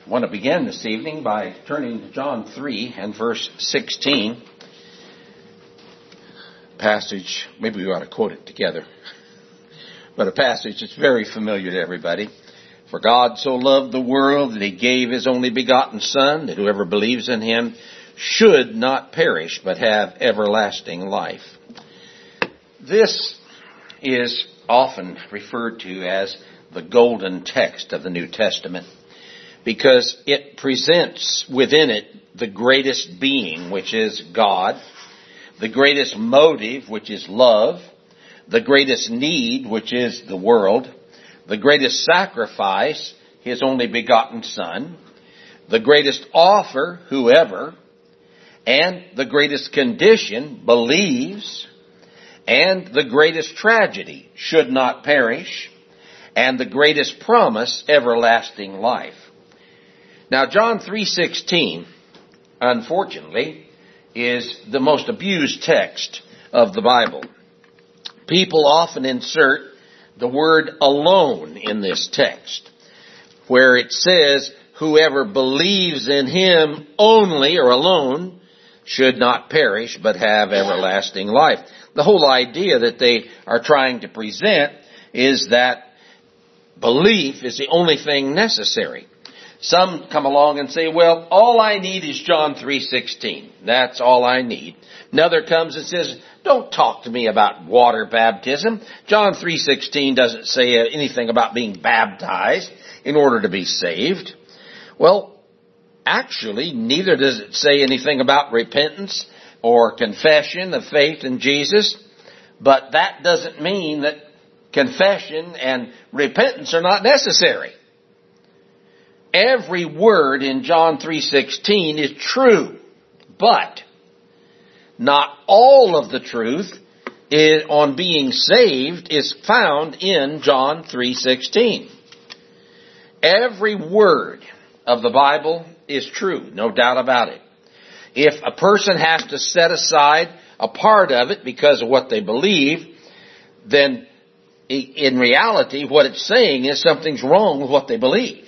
I want to begin this evening by turning to John 3 and verse 16. Passage, maybe we ought to quote it together, but a passage that's very familiar to everybody. For God so loved the world that he gave his only begotten Son, that whoever believes in him should not perish but have everlasting life. This is often referred to as the golden text of the New Testament, because it presents within it the greatest being, which is God, the greatest motive, which is love, the greatest need, which is the world, the greatest sacrifice, his only begotten Son, the greatest offer, whoever, and the greatest condition, believes, and the greatest tragedy, should not perish, and the greatest promise, everlasting life. Now, John 3:16, unfortunately, is the most abused text of the Bible. People often insert the word alone in this text, where it says, whoever believes in him only or alone should not perish but have everlasting life. The whole idea that they are trying to present is that belief is the only thing necessary. Some come along and say, well, all I need is John 3:16. That's all I need. Another comes and says, don't talk to me about water baptism. John 3:16 doesn't say anything about being baptized in order to be saved. Well, actually, neither does it say anything about repentance or confession of faith in Jesus. But that doesn't mean that confession and repentance are not necessary. Every word in John 3:16 is true, but not all of the truth on being saved is found in John 3:16. Every word of the Bible is true, no doubt about it. If a person has to set aside a part of it because of what they believe, then in reality what it's saying is something's wrong with what they believe.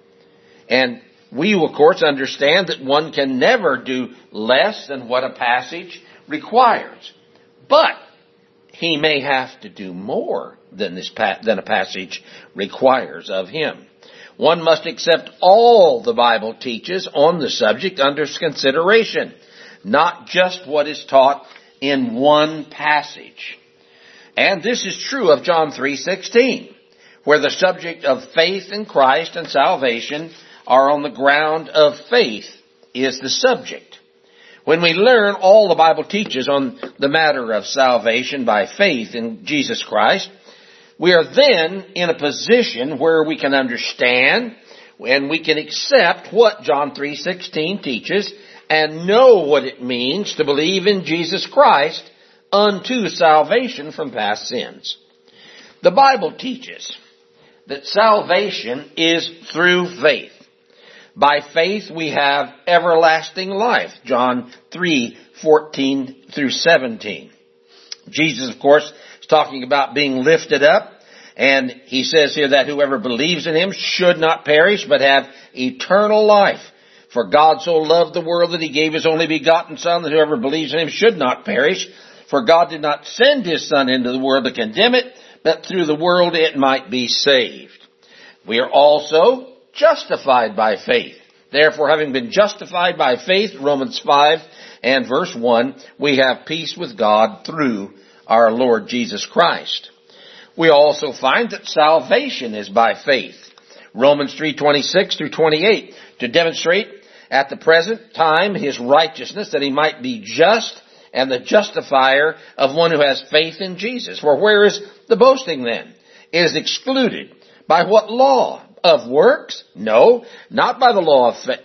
And we, of course, understand that one can never do less than what a passage requires. But he may have to do more than a passage requires of him. One must accept all the Bible teaches on the subject under consideration, not just what is taught in one passage. And this is true of John 3:16, where the subject of faith in Christ and salvation are on the ground of faith is the subject. When we learn all the Bible teaches on the matter of salvation by faith in Jesus Christ, we are then in a position where we can understand and we can accept what John 3:16 teaches and know what it means to believe in Jesus Christ unto salvation from past sins. The Bible teaches that salvation is through faith. By faith we have everlasting life, John 3:14 through 17. Jesus, of course, is talking about being lifted up, and he says here that whoever believes in him should not perish but have eternal life. For God so loved the world that he gave his only begotten Son, that whoever believes in him should not perish. For God did not send his Son into the world to condemn it, but through the world it might be saved. We are also justified by faith. Therefore, having been justified by faith, Romans 5 and verse 1, we have peace with God through our Lord Jesus Christ. We also find that salvation is by faith. Romans 3:26 through 28, to demonstrate at the present time his righteousness, that he might be just and the justifier of one who has faith in Jesus. For where is the boasting then? It is excluded. By what law? Of works? No, not by the law of faith.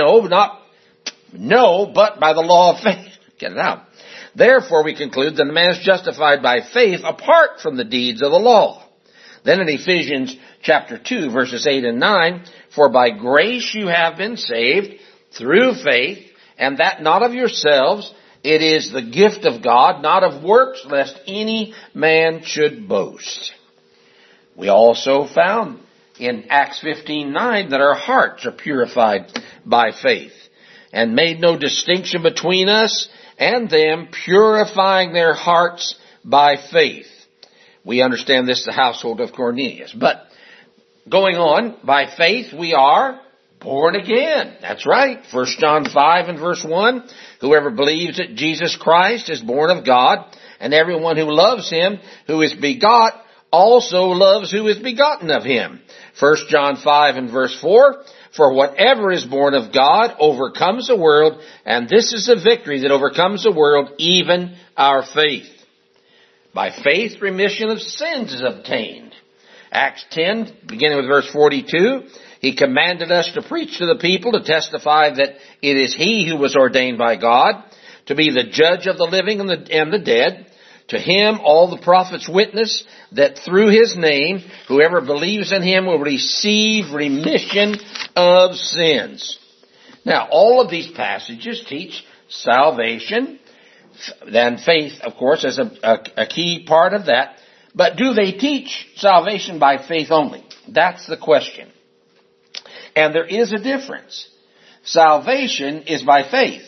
No, but by the law of faith. Get it out. Therefore we conclude that a man is justified by faith apart from the deeds of the law. Then in Ephesians chapter 2 verses 8 and 9, for by grace you have been saved through faith, and that not of yourselves, it is the gift of God, not of works, lest any man should boast. We also found in Acts 15:9 that our hearts are purified by faith, and made no distinction between us and them, purifying their hearts by faith. We understand this, the household of Cornelius. But going on, by faith we are born again. That's right. 1 John 5 and verse 1, whoever believes that Jesus Christ is born of God, and everyone who loves him who is begot also loves who is begotten of him. 1 John 5 and verse 4, for whatever is born of God overcomes the world, and this is the victory that overcomes the world, even our faith. By faith, remission of sins is obtained. Acts 10, beginning with verse 42, he commanded us to preach to the people, to testify that it is he who was ordained by God to be the judge of the living and the dead. To him all the prophets witness that through his name, whoever believes in him will receive remission of sins. Now, all of these passages teach salvation. Then faith, of course, is a key part of that. But do they teach salvation by faith only? That's the question. And there is a difference. Salvation is by faith,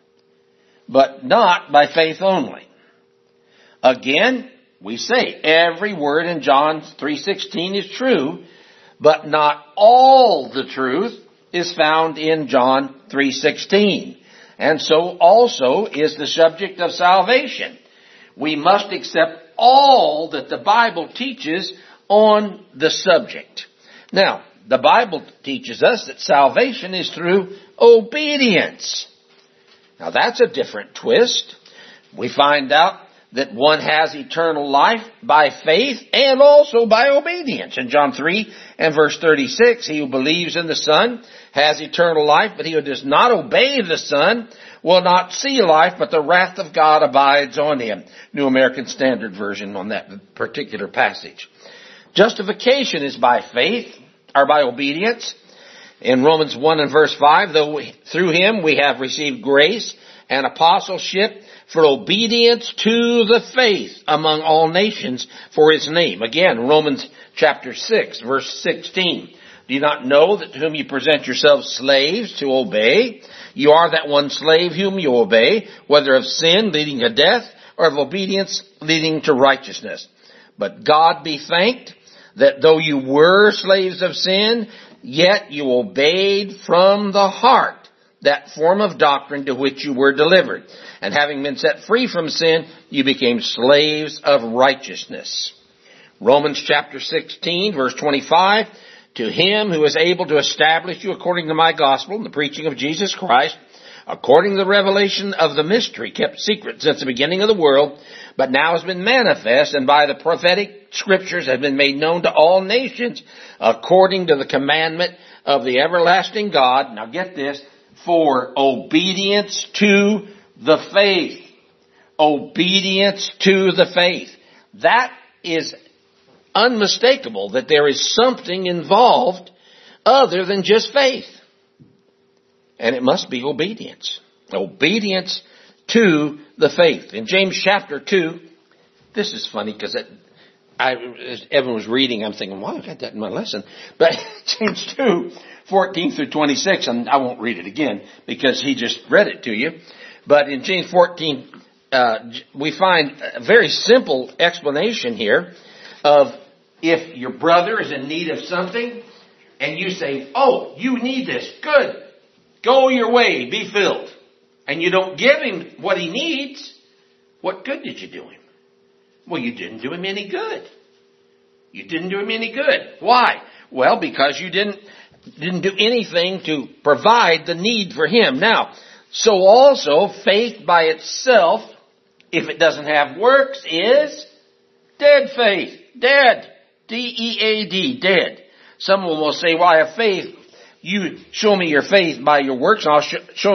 but not by faith only. Again, we say every word in John 3:16 is true, but not all the truth is found in John 3:16. And so also is the subject of salvation. We must accept all that the Bible teaches on the subject. Now, the Bible teaches us that salvation is through obedience. Now that's a different twist. We find out that one has eternal life by faith and also by obedience. In John 3 and verse 36, he who believes in the Son has eternal life, but he who does not obey the Son will not see life, but the wrath of God abides on him. New American Standard Version on that particular passage. Justification is by faith, or by obedience. In Romans 1 and verse 5, through him we have received grace and apostleship for obedience to the faith among all nations for his name. Again, Romans chapter 6, verse 16. Do you not know that to whom you present yourselves slaves to obey, you are that one slave whom you obey, whether of sin leading to death or of obedience leading to righteousness? But God be thanked that though you were slaves of sin, yet you obeyed from the heart that form of doctrine to which you were delivered. And having been set free from sin, you became slaves of righteousness. Romans chapter 16, verse 25, to him who is able to establish you according to my gospel and the preaching of Jesus Christ, according to the revelation of the mystery kept secret since the beginning of the world, but now has been manifest and by the prophetic scriptures has been made known to all nations, according to the commandment of the everlasting God. Now get this, for obedience to the faith. Obedience to the faith. That is unmistakable, that there is something involved other than just faith. And it must be obedience. Obedience to the faith. In James chapter 2, this is funny because as Evan was reading, I'm thinking, well, I got that in my lesson. But James 2, 14 through 26, and I won't read it again because he just read it to you. But in James 14, we find a very simple explanation here of if your brother is in need of something and you say, oh, you need this, good, go your way, be filled, and you don't give him what he needs, what good did you do him? Well, you didn't do him any good. You didn't do him any good. Why? Well, because you didn't do anything to provide the need for him. Now, so also faith by itself, if it doesn't have works, is dead faith. Dead. D-E-A-D. Dead. Someone will say, well, I have faith. You show me your faith by your works, and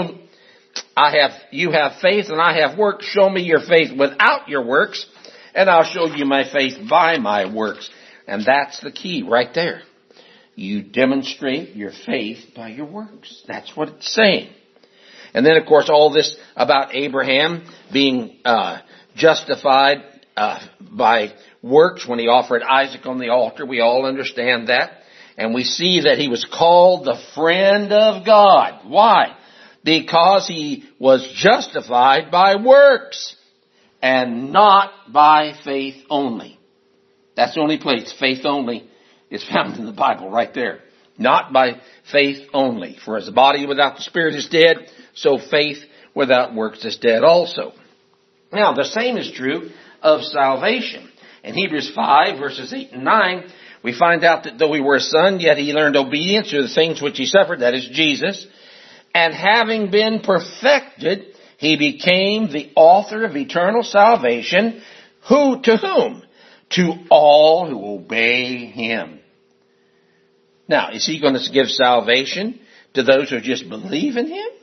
I'll you have faith and I have works. Show me your faith without your works, and I'll show you my faith by my works. And that's the key right there. You demonstrate your faith by your works. That's what it's saying. And then, of course, all this about Abraham being justified by works when he offered Isaac on the altar. We all understand that. And we see that he was called the friend of God. Why? Because he was justified by works and not by faith only. That's the only place faith only is found in the Bible, right there. Not by faith only. For as the body without the spirit is dead, so faith without works is dead also. Now, the same is true of salvation. In Hebrews 5, verses 8 and 9, we find out that though he were a son, yet he learned obedience to the things which he suffered, that is Jesus. And having been perfected, he became the author of eternal salvation. To whom? To all who obey him. Now, is he going to give salvation to those who just believe in him?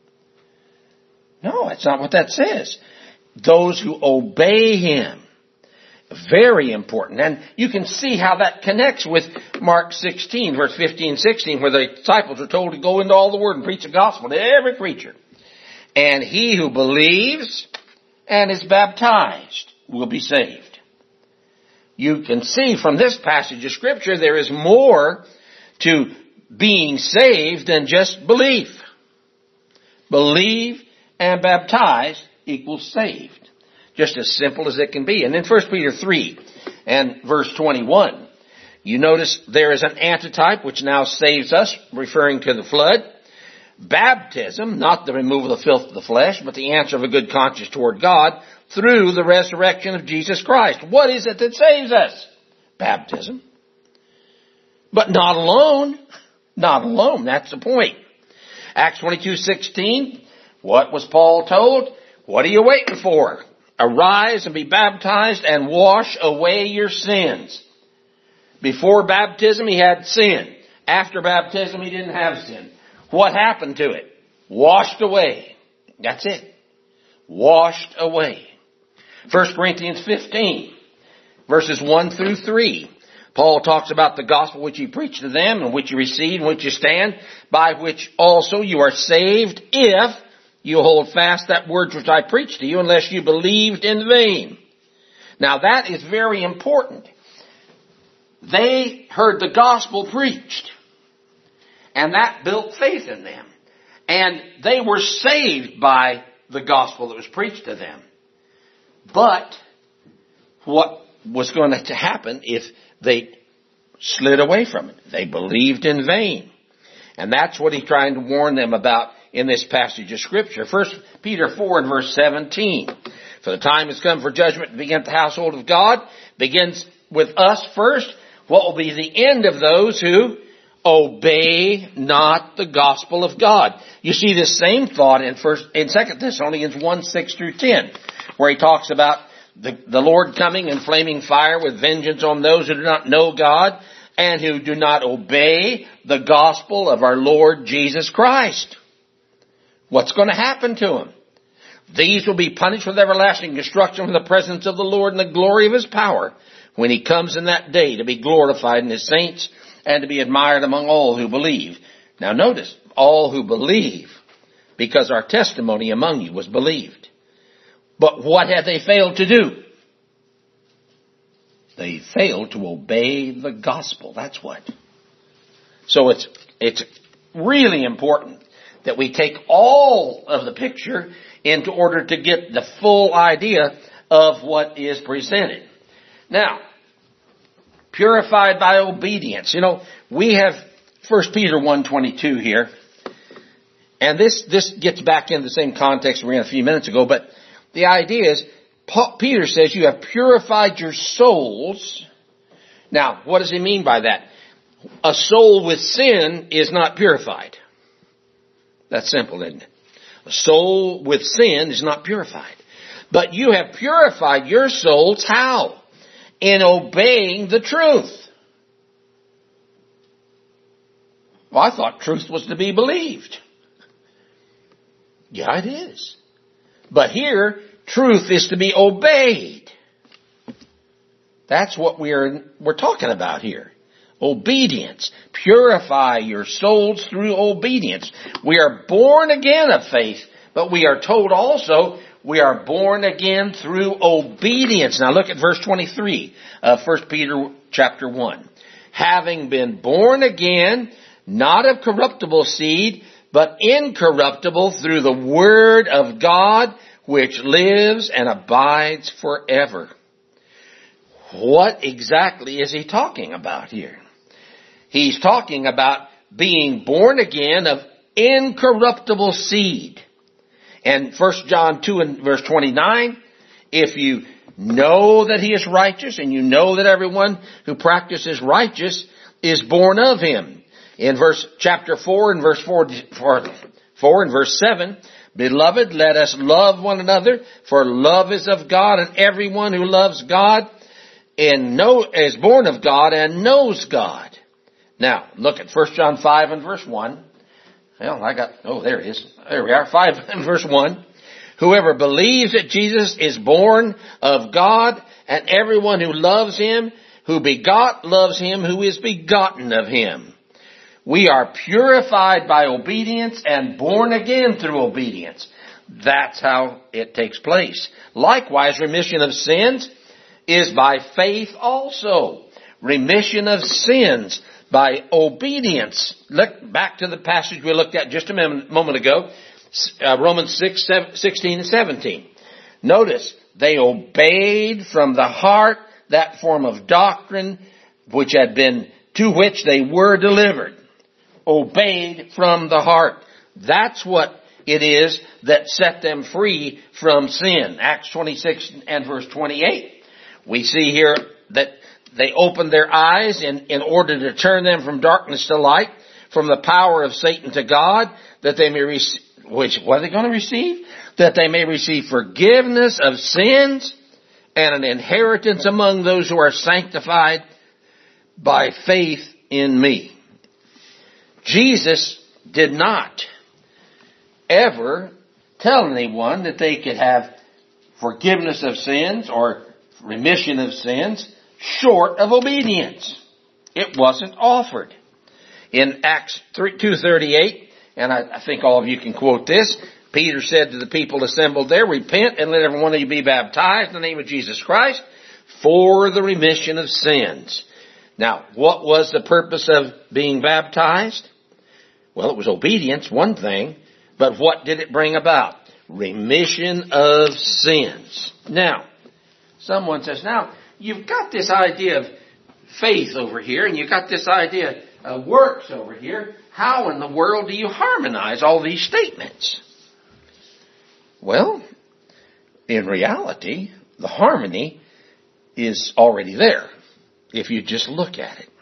No, that's not what that says. Those who obey him. Very important. And you can see how that connects with Mark 16, verse 15 and 16, where the disciples are told to go into all the world and preach the gospel to every creature. And he who believes and is baptized will be saved. You can see from this passage of Scripture there is more to being saved than just belief. Believe and baptize equals saved. Just as simple as it can be. And in 1 Peter 3 and verse 21, you notice there is an antitype which now saves us, referring to the flood. Baptism, not the removal of the filth of the flesh, but the answer of a good conscience toward God through the resurrection of Jesus Christ. What is it that saves us? Baptism. But not alone. Not alone. That's the point. Acts 22:16. What was Paul told? What are you waiting for? Arise and be baptized and wash away your sins. Before baptism, he had sin. After baptism, he didn't have sin. What happened to it? Washed away. That's it. Washed away. 1 Corinthians 15, verses 1 through 3. Paul talks about the gospel which he preached to them, and which you received, and which you stand, by which also you are saved, if you hold fast that word which I preached to you, unless you believed in vain. Now that is very important. They heard the gospel preached, and that built faith in them. And they were saved by the gospel that was preached to them. But what was going to happen if they slid away from it? They believed in vain. And that's what he's trying to warn them about in this passage of Scripture. 1 Peter 4 and verse 17. For the time has come for judgment to begin at the household of God. Begins with us first. What will be the end of those who obey not the gospel of God? You see this same thought in 2 Thessalonians 1, 6 through 10, where he talks about the Lord coming in flaming fire with vengeance on those who do not know God and who do not obey the gospel of our Lord Jesus Christ. What's going to happen to them? These will be punished with everlasting destruction from the presence of the Lord and the glory of his power when he comes in that day to be glorified in his saints and to be admired among all who believe. Now notice, all who believe, because our testimony among you was believed. But what had they failed to do? They failed to obey the gospel. That's what. So it's really important that we take all of the picture in order to get the full idea of what is presented. Now, purified by obedience. You know, we have 1 Peter 1:22 here. And this gets back into the same context we were in a few minutes ago. But the idea is, Peter says you have purified your souls. Now, what does he mean by that? A soul with sin is not purified. That's simple, isn't it? A soul with sin is not purified. But you have purified your souls how? In obeying the truth. Well, I thought truth was to be believed. Yeah, it is. But here, truth is to be obeyed. That's what we're talking about here. Obedience. Purify your souls through obedience. We are born again of faith, but we are told also we are born again through obedience. Now look at verse 23 of 1 Peter chapter 1. having been born again, not of corruptible seed, but incorruptible through the word of God, which lives and abides forever. What exactly is he talking about here? He's talking about being born again of incorruptible seed. And 1 John 2 and verse 29, if you know that he is righteous, and you know that everyone who practices righteous is born of him. In chapter 4 and verse 4 and verse 7, beloved, let us love one another, for love is of God, and everyone who loves God is born of God and knows God. Now, look at 1 John 5 and verse 1. Well, there it is. There we are, 5 and verse 1. Whoever believes that Jesus is born of God, and everyone who loves him, who begot, loves him who is begotten of him. We are purified by obedience and born again through obedience. That's how it takes place. Likewise, remission of sins is by faith also. Remission of sins by obedience. Look back to the passage we looked at just a moment ago. Romans 6:16 and 17. Notice, they obeyed from the heart that form of doctrine to which they were delivered. Obeyed from the heart. That's what it is that set them free from sin. Acts 26 and verse 28. We see here that they opened their eyes in order to turn them from darkness to light, from the power of Satan to God, that they may receive. What are they going to receive? That they may receive forgiveness of sins and an inheritance among those who are sanctified by faith in me. Jesus did not ever tell anyone that they could have forgiveness of sins or remission of sins short of obedience. It wasn't offered. In Acts 2:38, and I think all of you can quote this, Peter said to the people assembled there, repent and let every one of you be baptized in the name of Jesus Christ for the remission of sins. Now, what was the purpose of being baptized? Well, it was obedience, one thing, but what did it bring about? Remission of sins. Now, someone says, now, you've got this idea of faith over here, and you've got this idea of works over here. How in the world do you harmonize all these statements? Well, in reality, the harmony is already there, if you just look at it.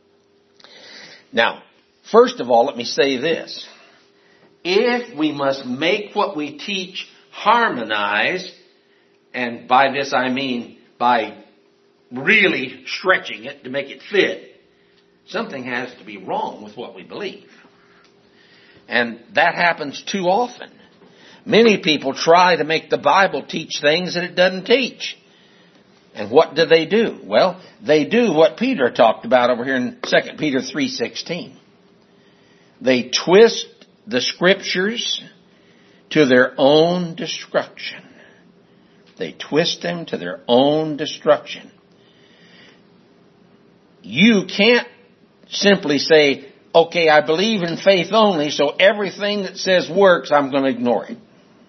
Now, first of all, let me say this. If we must make what we teach harmonize, and by this I mean by really stretching it to make it fit, something has to be wrong with what we believe. And that happens too often. Many people try to make the Bible teach things that it doesn't teach. And what do? Well, they do what Peter talked about over here in 2 Peter 3:16. They twist the scriptures to their own destruction. They twist them to their own destruction. You can't simply say, okay, I believe in faith only, so everything that says works, I'm going to ignore it.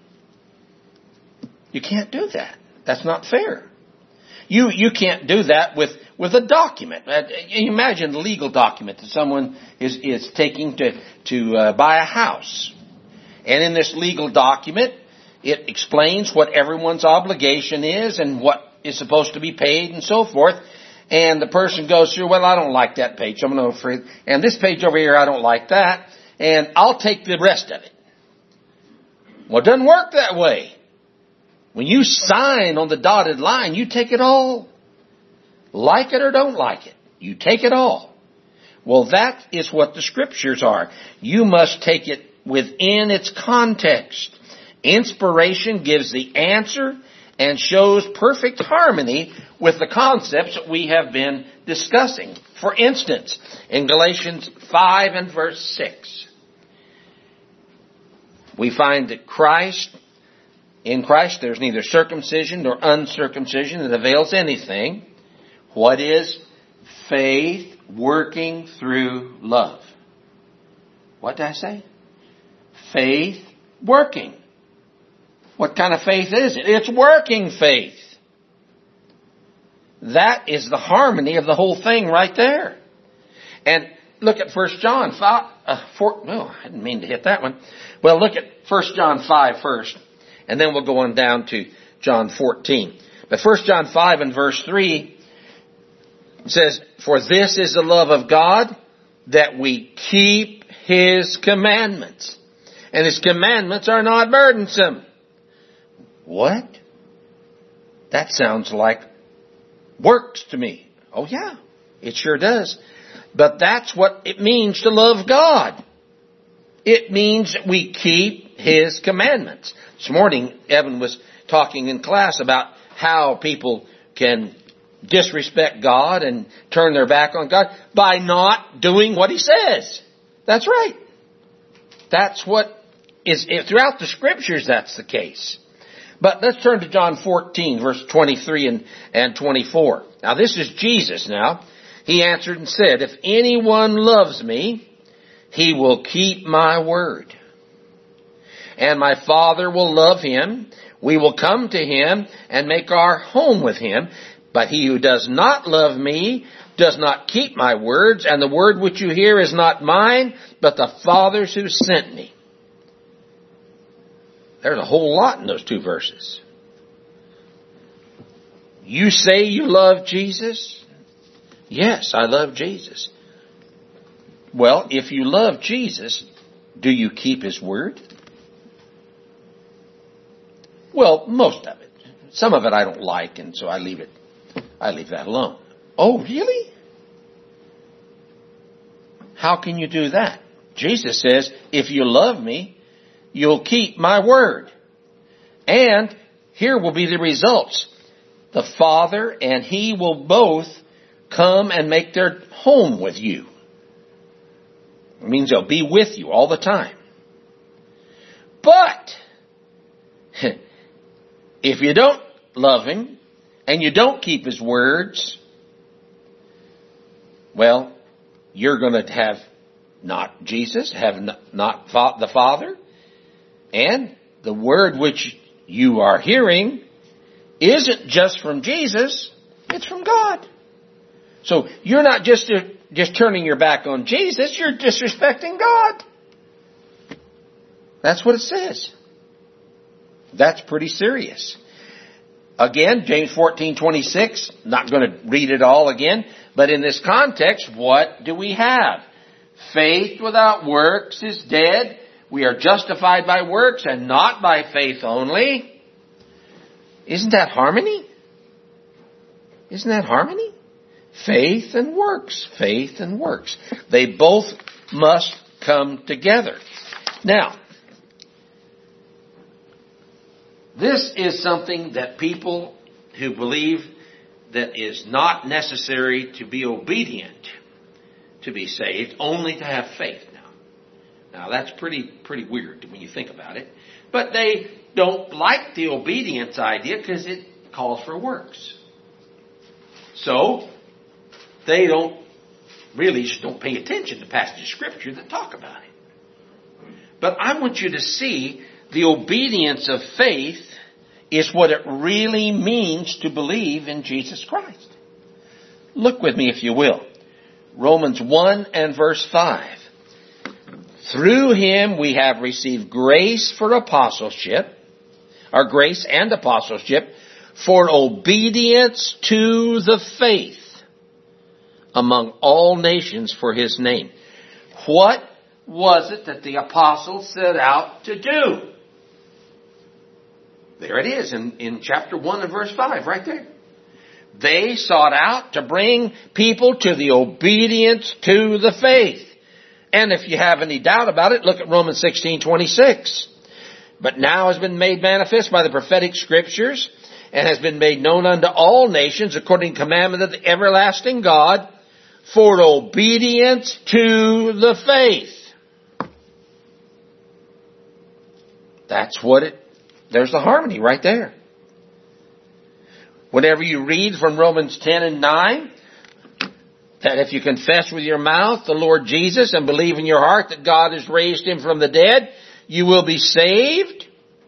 You can't do that. That's not fair. You can't do that with a document. You imagine a legal document that someone is taking to buy a house. And in this legal document, it explains what everyone's obligation is and what is supposed to be paid and so forth. And the person goes through, well, I don't like that page. I'm going to, and this page over here, I don't like that. And I'll take the rest of it. Well, it doesn't work that way. When you sign on the dotted line, you take it all. Like it or don't like it. You take it all. Well, that is what the scriptures are. You must take it within its context. Inspiration gives the answer and shows perfect harmony with the concepts that we have been discussing. For instance, in Galatians 5 and verse 6, we find that in Christ there's neither circumcision nor uncircumcision that avails anything. What is faith working through love. What did I say? Faith working. What kind of faith is it? It's working faith. That is the harmony of the whole thing right there. And look at 1 John 5. I didn't mean to hit that one. Well, look at 1 John 5 first. And then we'll go on down to John 14. But 1 John 5 and verse 3 says, "For this is the love of God, that we keep His commandments. And His commandments are not burdensome." What? That sounds like works to me. Oh yeah, it sure does. But that's what it means to love God. It means that we keep His commandments. This morning, Evan was talking in class about how people can disrespect God and turn their back on God by not doing what He says. That's right. That's what is, throughout the Scriptures, that's the case. But let's turn to John 14, verse 23 and 24. Now this is Jesus now. He answered and said, "If anyone loves me, he will keep my word. And my Father will love him. We will come to him and make our home with him. But he who does not love me does not keep my words. And the word which you hear is not mine, but the Father's who sent me." There's a whole lot in those two verses. You say you love Jesus? Yes, I love Jesus. Well, if you love Jesus, do you keep His word? Well, most of it. Some of it I don't like, and so I leave that alone. Oh, really? How can you do that? Jesus says, if you love me, you'll keep my word. And here will be the results. The Father and He will both come and make their home with you. It means they'll be with you all the time. But if you don't love Him and you don't keep His words, well, you're going to have not Jesus, have not the Father, and the word which you are hearing isn't just from Jesus, it's from God. So you're not just turning your back on Jesus, you're disrespecting God. That's what it says. That's pretty serious. Again, James 14:26, not going to read it all again, but in this context, what do we have? Faith without works is dead. We are justified by works and not by faith only. Isn't that harmony? Isn't that harmony? Faith and works. Faith and works. They both must come together. Now, this is something that people who believe that is not necessary to be obedient to be saved, only to have faith. Now that's pretty weird when you think about it. But they don't like the obedience idea because it calls for works. So they don't pay attention to passages of Scripture that talk about it. But I want you to see the obedience of faith is what it really means to believe in Jesus Christ. Look with me, if you will. Romans 1 and verse 5. Through Him we have received grace for apostleship, or grace and apostleship, for obedience to the faith among all nations for His name. What was it that the apostles set out to do? There it is in chapter 1 and verse 5, right there. They sought out to bring people to the obedience to the faith. And if you have any doubt about it, look at Romans 16:26. But now has been made manifest by the prophetic Scriptures, and has been made known unto all nations according to the commandment of the everlasting God, for obedience to the faith. There's the harmony right there. Whenever you read from Romans 10 and 9, that if you confess with your mouth the Lord Jesus and believe in your heart that God has raised him from the dead, you will be saved.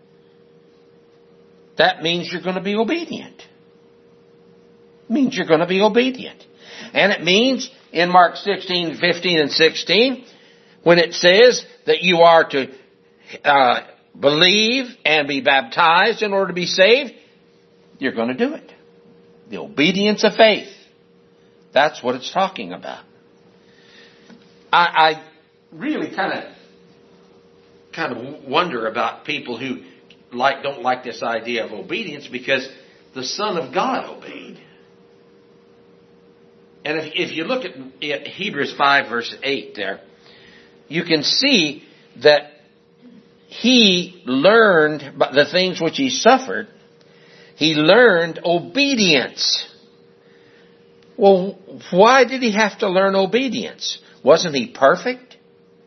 That means you're going to be obedient. It means you're going to be obedient. And it means in Mark 16, 15 and 16, when it says that you are to believe and be baptized in order to be saved, you're going to do it. The obedience of faith. That's what it's talking about. I really kind of wonder about people who don't like this idea of obedience, because the Son of God obeyed. And if you look at Hebrews 5 verse 8 there, you can see that he learned the things which he suffered. He learned obedience. Well, why did he have to learn obedience? Wasn't he perfect?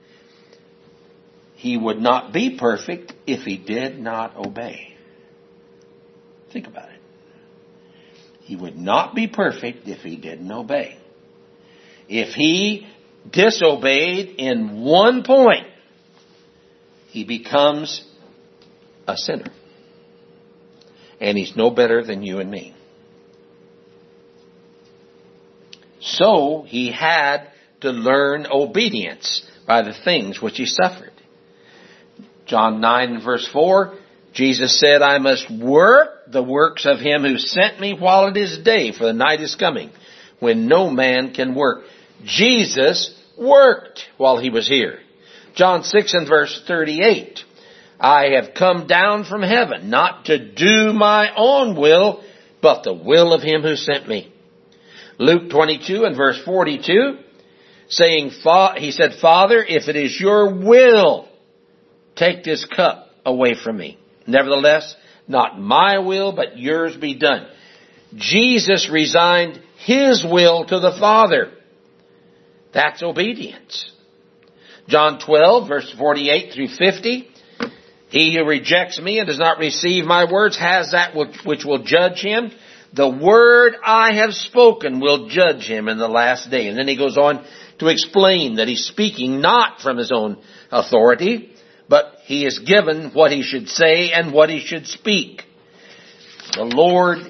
He would not be perfect if he did not obey. Think about it. He would not be perfect if he didn't obey. If he disobeyed in one point, he becomes a sinner. And he's no better than you and me. So he had to learn obedience by the things which he suffered. John 9 verse 4, Jesus said, I must work the works of him who sent me while it is day, for the night is coming when no man can work. Jesus worked while he was here. John 6 and verse 38, I have come down from heaven not to do my own will, but the will of him who sent me. Luke 22 and verse 42, saying, he said, Father, if it is your will, take this cup away from me. Nevertheless, not my will, but yours be done. Jesus resigned his will to the Father. That's obedience. John 12, verse 48 through 50. He who rejects me and does not receive my words has that which will judge him. The word I have spoken will judge him in the last day. And then he goes on to explain that he's speaking not from his own authority, but he is given what he should say and what he should speak. The Lord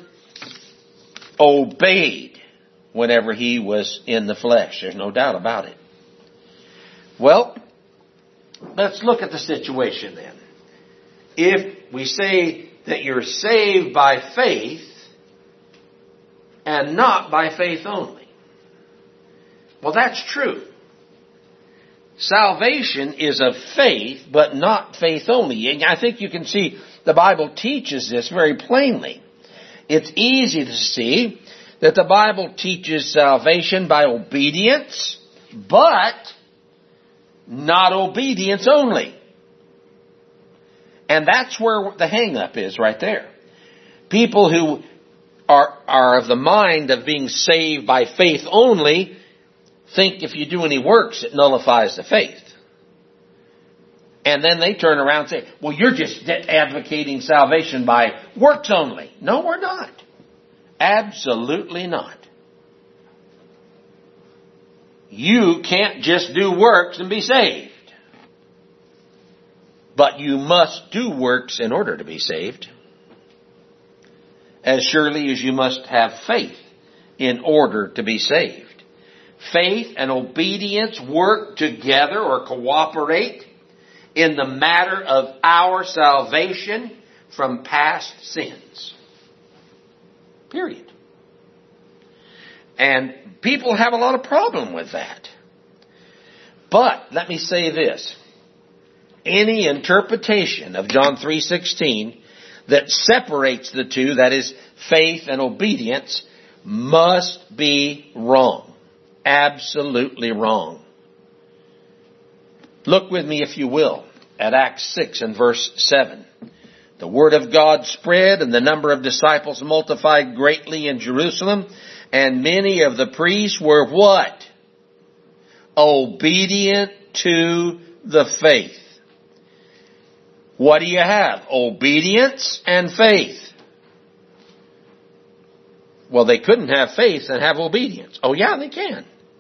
obeyed whenever he was in the flesh. There's no doubt about it. Well, let's look at the situation then. If we say that you're saved by faith and not by faith only. Well, that's true. Salvation is of faith, but not faith only. And I think you can see the Bible teaches this very plainly. It's easy to see that the Bible teaches salvation by obedience, but not obedience only. And that's where the hang-up is right there. People who are of the mind of being saved by faith only think if you do any works, it nullifies the faith. And then they turn around and say, well, you're just advocating salvation by works only. No, we're not. Absolutely not. You can't just do works and be saved. But you must do works in order to be saved. As surely as you must have faith in order to be saved. Faith and obedience work together or cooperate in the matter of our salvation from past sins. Period. And people have a lot of problem with that. But let me say this. Any interpretation of John 3:16 that separates the two, that is faith and obedience, must be wrong. Absolutely wrong. Look with me, if you will, at Acts 6 and verse 7. The word of God spread, and the number of disciples multiplied greatly in Jerusalem, and many of the priests were what? Obedient to the faith. What do you have? Obedience and faith. Well, they couldn't have faith and have obedience. Oh yeah, they can.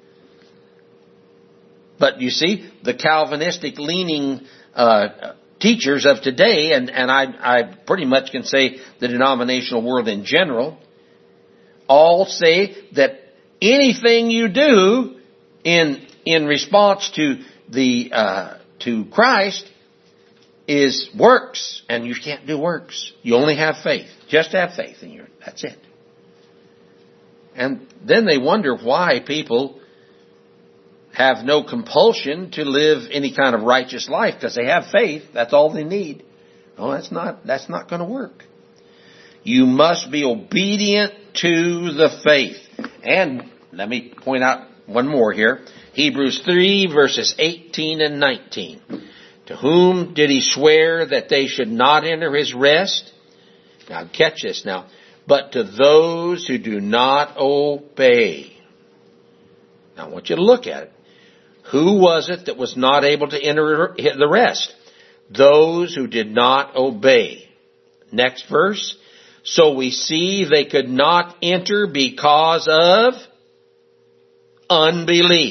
But you see, the Calvinistic leaning teachers of today, and I pretty much can say the denominational world in general, all say that anything you do in response to to Christ is works, and you can't do works. You only have faith. Just have faith in that's it. And then they wonder why people have no compulsion to live any kind of righteous life because they have faith. That's all they need. No, that's not going to work. You must be obedient to the faith. And let me point out one more here. Hebrews 3 verses 18 and 19. To whom did he swear that they should not enter his rest? Now catch this now. But to those who do not obey. Now I want you to look at it. Who was it that was not able to enter the rest? Those who did not obey. Next verse. So we see they could not enter because of unbelief.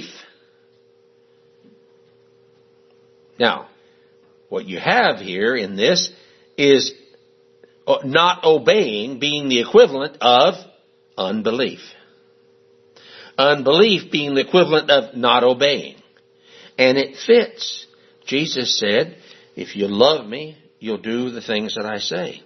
Now, what you have here in this is not obeying being the equivalent of unbelief. Unbelief being the equivalent of not obeying. And it fits. Jesus said, if you love me, you'll do the things that I say.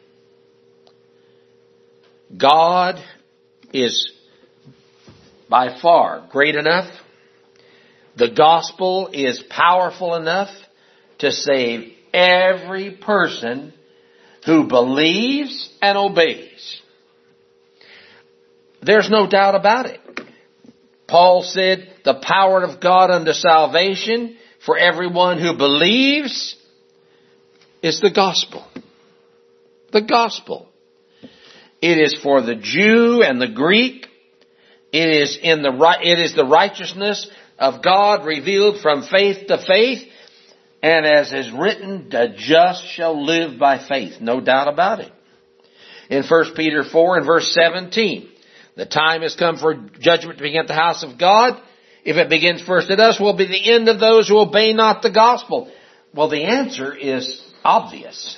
God is by far great enough. The gospel is powerful enough to save every person who believes and obeys. There's no doubt about it. Paul said, the power of God unto salvation for everyone who believes is the gospel. The gospel. It is for the Jew and the Greek. It is the righteousness of God revealed from faith to faith. And as is written, the just shall live by faith. No doubt about it. In 1 Peter 4 and verse 17, the time has come for judgment to begin at the house of God. If it begins first at us, will be the end of those who obey not the gospel. Well, the answer is obvious.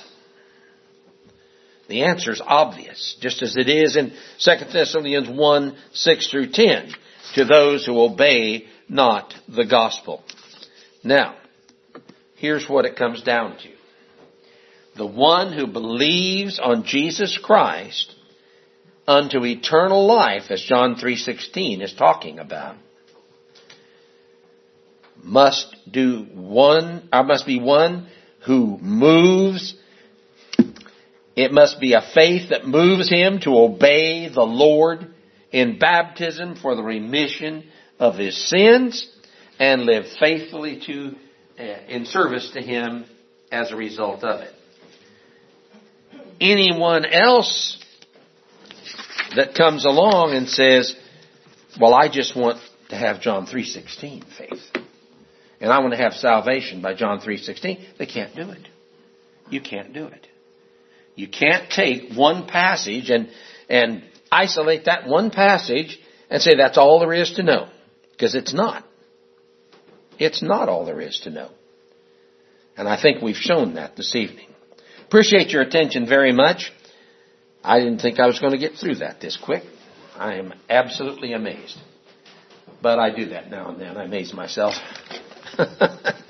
The answer is obvious, just as it is in 2 Thessalonians 1, 6 through 10, to those who obey not the gospel. Now, here's what it comes down to. The one who believes on Jesus Christ unto eternal life, as John 3:16 is talking about, must be one who moves. It must be a faith that moves him to obey the Lord in baptism for the remission of his sins and live faithfully in service to him as a result of it. Anyone else that comes along and says, well, I just want to have John 3:16 faith, and I want to have salvation by John 3:16, they can't do it. You can't do it. You can't take one passage and isolate that one passage and say that's all there is to know. Because it's not. It's not all there is to know. And I think we've shown that this evening. Appreciate your attention very much. I didn't think I was going to get through that this quick. I am absolutely amazed. But I do that now and then. I amaze myself.